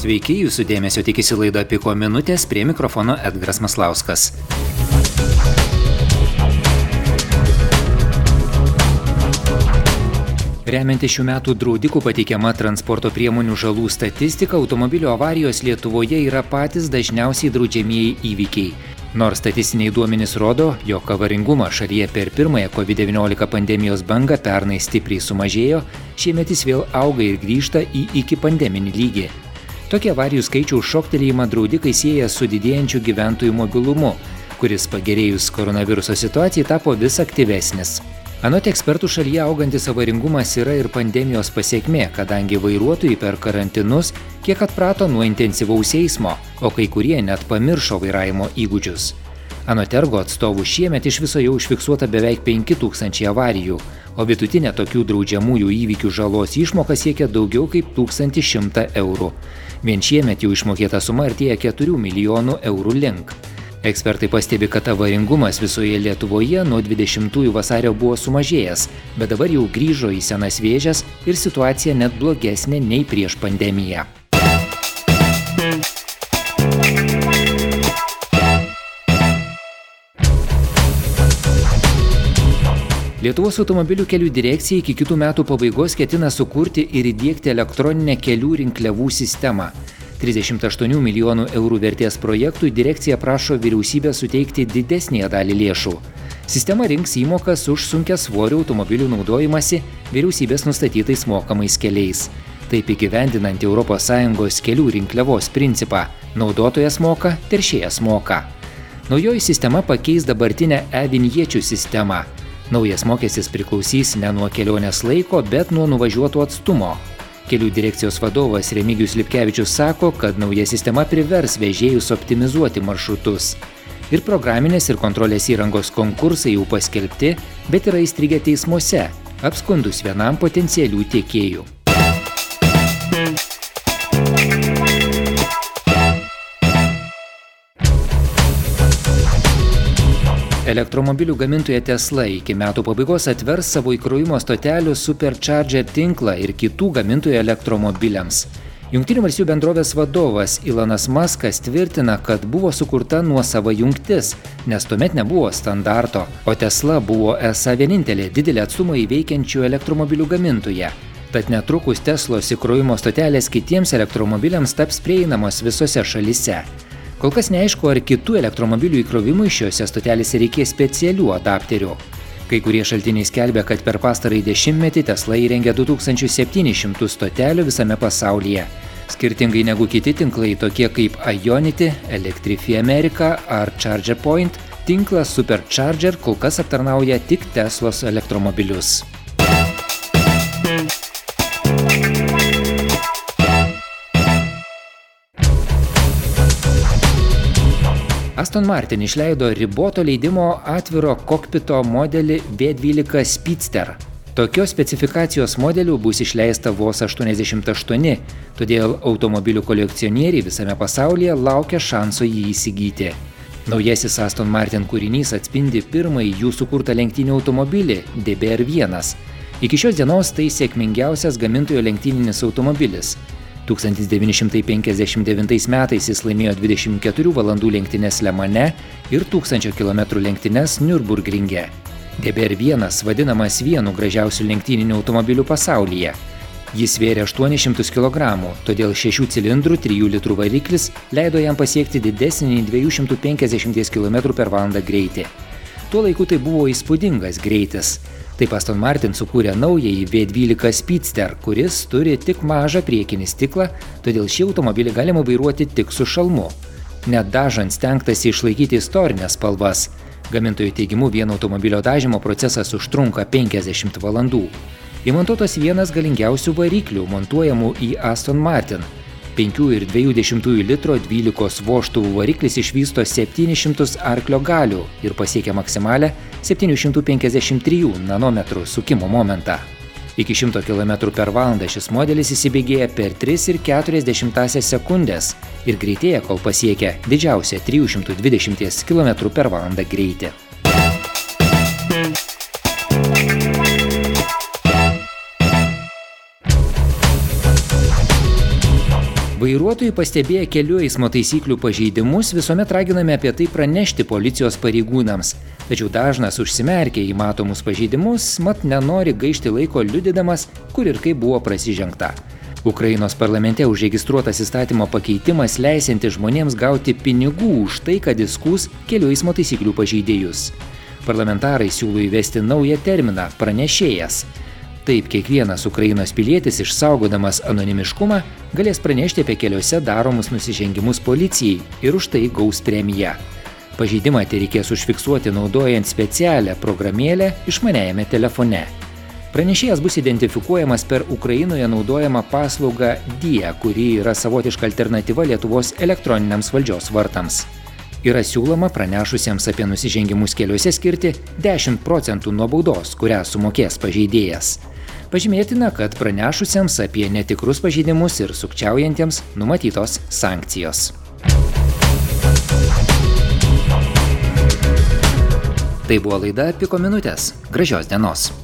Sveiki, jūsų dėmesio tikisi laida Piko minutės, prie mikrofono Edgaras Maslauskas. Remiantis šių metų draudikų pateikiama transporto priemonių žalų statistika, automobilio avarijos Lietuvoje yra patys dažniausiai draudžiamieji įvykiai. Nors statistiniai duomenys rodo, jog avaringumas šalyje per pirmąją COVID-19 pandemijos bangą pernai stipriai sumažėjo, šiemet jis vėl auga ir grįžta į iki pandeminį lygį. Tokį avarijų skaičiaus šoktelėjimą draudikai sieja su didėjančiu gyventojų mobilumu, kuris pagerėjus koronaviruso situacijai tapo vis aktyvesnis. Anot ekspertų, šalyje augantis avaringumas yra ir pandemijos pasekmė, kadangi vairuotojai per karantinus kiek atprato nuo intensyvaus eismo, o kai kurie net pamiršo vairavimo įgūdžius. Anot Ergo atstovų, šiemet iš viso jau užfiksuota beveik 5000 avarijų, o vidutinė tokių draudžiamųjų įvykių žalos išmoka siekia daugiau kaip 1100 eurų. Vien šiemet jau išmokėta suma artėja 4 milijonų eurų link. Ekspertai pastebi, kad avaringumas visoje Lietuvoje nuo 20 vasario buvo sumažėjęs, bet dabar jau grįžo į senas vėžes ir situacija net blogesnė nei prieš pandemiją. Lietuvos automobilių kelių direkcija iki kitų metų pabaigos ketina sukurti ir įdiegti elektroninę kelių rinkliavų sistemą. 38 milijonų eurų vertės projektui direkcija prašo vyriausybės suteikti didesnę dalį lėšų. Sistema rinks įmokas už sunkiasvorių automobilių naudojimąsi vyriausybės nustatytais mokamais keliais. Taip įgyvendinant ES kelių rinkliavos principą – naudotojas moka, teršėjas moka. Naujoji sistema pakeis dabartinę e-vinječių sistemą. Naujas mokestis priklausys ne nuo kelionės laiko, bet nuo nuvažiuoto atstumo. Kelių direkcijos vadovas Remigijus Lipkevičius sako, kad nauja sistema privers vežėjus optimizuoti maršrutus. Ir programinės ir kontrolės įrangos konkursai jau paskelbti, bet yra įstrigę teismuose, apskundus vienam potencialių tiekėjų. Elektromobilių gamintoja Tesla iki metų pabaigos atvers savo įkrovimo stotelių Supercharger tinklą ir kitų gamintojų elektromobiliams. Jungtinių valstijų bendrovės vadovas Elonas Muskas tvirtina, kad buvo sukurta nuosava jungtis, nes tuomet nebuvo standarto, o Tesla buvo esą vienintelė didelį atstumą įveikiančių elektromobilių gamintoja. Tad netrukus Teslos įkrovimo stotelės kitiems elektromobiliams taps prieinamos visose šalyse. Kol kas neaišku, ar kitų elektromobilių įkrovimui šiose stotelėse reikės specialių adapterių. Kai kurie šaltiniai skelbia, kad per pastarąjį dešimtmetį Tesla įrengė 2700 stotelių visame pasaulyje. Skirtingai negu kiti tinklai, tokie kaip Ionity, Electrify America ar Charger Point, tinklas Supercharger kol kas aptarnauja tik Teslos elektromobilius. Aston Martin išleido riboto leidimo atviro kokpito modelį V12 Speedster. Tokios specifikacijos modelių bus išleista vos 88, todėl automobilių kolekcionieriai visame pasaulyje laukia šanso jį įsigyti. Naujasis Aston Martin kūrinys atspindi pirmąjį jų sukurtą lenktynių automobilį DBR1. Iki šios dienos tai sėkmingiausias gamintojo lenktyninis automobilis. 1959 metais jis laimėjo 24 valandų lenktynes Le Mane ir 1000 km lenktynes Nürburgringe. DBR1 vadinamas vienu gražiausių lenktyninių automobilių pasaulyje. Jis svėrė 800 kg, todėl 6 cilindrų 3 litrų variklis leido jam pasiekti didesnį nei 250 km/h greitį. Tuo laiku tai buvo įspūdingas greitis. Taip Aston Martin sukūrė naująjį V12 Speedster, kuris turi tik mažą priekinį stiklą, todėl šį automobilį galima vairuoti tik su šalmu. Net dažant stengtasi išlaikyti istorinės spalvas. Gamintojų teigimu vieno automobilio dažymo procesas užtrunka 50 valandų. Įmontuotas vienas galingiausių variklių montuojamų į Aston Martin. 5,2 litro 12 vožtuvų variklis išvysto 700 arklio galių ir pasiekia maksimalę 753 nanometrų sukimo momentą. Iki 100 km/h šis modelis įsibėgėja per 3,4 sekundės ir greitėja, kol pasiekia didžiausią 320 km/h greitį. Vairuotojai pastebėję kelių eismo taisyklių pažeidimus visuomet raginame apie tai pranešti policijos pareigūnams. Tačiau dažnas užsimerkia į matomus pažeidimus, mat nenori gaišti laiko liudydamas, kur ir kaip buvo prasižengta. Ukrainos parlamente užregistruotas įstatymo pakeitimas leisiantis žmonėms gauti pinigų už tai, kad įskųs kelių eismo taisyklių pažeidėjus. Parlamentarai siūlo įvesti naują terminą – pranešėjas. Taip, kiekvienas Ukrainos pilietis, išsaugodamas anonimiškumą, galės pranešti apie keliuose daromus nusižengimus policijai ir už tai gaus premiją. Pažeidimą tereikės užfiksuoti naudojant specialią programėlę išmaniajame telefone. Pranešėjas bus identifikuojamas per Ukrainoje naudojamą paslaugą DIE, kuri yra savotiška alternatyva Lietuvos elektroniniams valdžios vartams. Yra siūloma pranešusiems apie nusižengimus keliuose skirti 10% nuo baudos, kurią sumokės pažeidėjas. Pažymėtina, kad pranešusiems apie netikrus pažeidimus ir sukčiaujantiems numatytos sankcijos. Tai buvo laida Piko minutės. Gražios dienos.